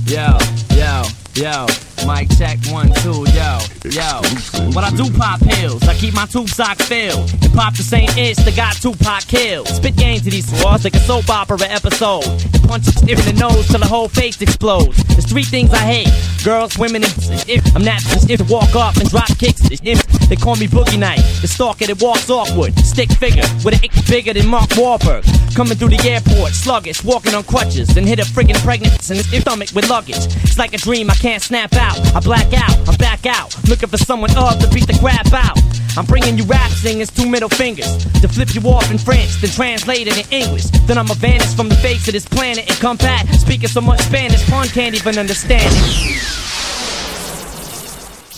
Yo, mic check 1, 2, yo. When I do pop pills, I keep my tube sock filled and pop the same itch that got Tupac killed. Spit game to these swords like a soap opera episode. And punch it in the nose till the whole face explodes. There's 3 things I hate: girls, women, and if I'm not just if to walk up and drop kicks. If they call me Boogie Night, the stalker that walks awkward, stick figure with an ick bigger than Mark Wahlberg. Coming through the airport, sluggish, walking on crutches, then hit a friggin' pregnant in his stomach with luggage. It's like a dream, I can't snap out. I black out, I'm back out, looking for someone up to beat the crap out. I'm bringing you rap singers 2 middle fingers to flip you off in French, then translate it in English. Then I'ma vanish from the face of this planet and come back speaking so much Spanish, pun can't even understand it.